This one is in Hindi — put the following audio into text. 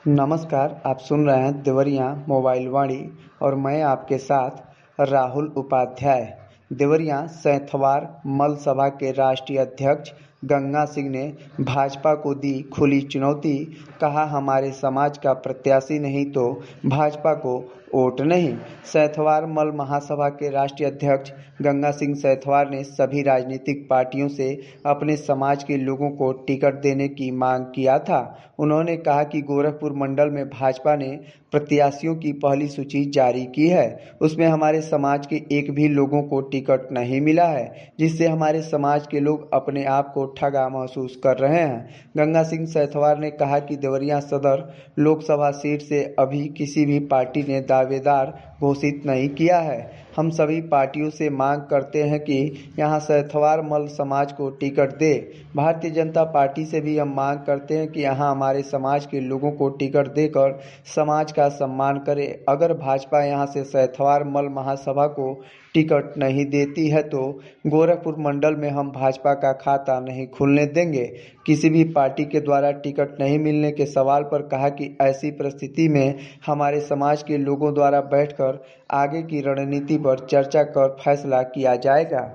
नमस्कार, आप सुन रहे हैं देवरिया मोबाइल वाणी और मैं आपके साथ राहुल उपाध्याय। देवरिया सैंथवार मल सभा के राष्ट्रीय अध्यक्ष गंगा सिंह ने भाजपा को दी खुली चुनौती। कहा, हमारे समाज का प्रत्याशी नहीं तो भाजपा को वोट नहीं। सैंथवार मल महासभा के राष्ट्रीय अध्यक्ष गंगा सिंह सैंथवार ने सभी राजनीतिक पार्टियों से अपने समाज के लोगों को टिकट देने की मांग किया था। उन्होंने कहा कि गोरखपुर मंडल में भाजपा ने प्रत्याशियों की पहली सूची जारी की है, उसमें हमारे समाज के एक भी लोगों को टिकट नहीं मिला है, जिससे हमारे समाज के लोग अपने आप को ठगा महसूस कर रहे हैं। गंगा सिंह सैंथवार ने कहा कि देवरिया सदर लोकसभा सीट से अभी किसी भी पार्टी ने दावेदार घोषित नहीं किया है। हम सभी पार्टियों से मांग करते हैं कि यहां सैंथवार मल समाज को टिकट दे। भारतीय जनता पार्टी से भी हम मांग करते हैं कि यहां हमारे समाज के लोगों को टिकट देकर समाज का सम्मान करे। अगर भाजपा यहां से सैंथवार मल महासभा को टिकट नहीं देती है तो गोरखपुर मंडल में हम भाजपा का खाता नहीं खुलने देंगे। किसी भी पार्टी के द्वारा टिकट नहीं मिलने के सवाल पर कहा कि ऐसी परिस्थिति में हमारे समाज के लोगों द्वारा बैठकर आगे की रणनीति पर चर्चा कर फैसला किया जाएगा।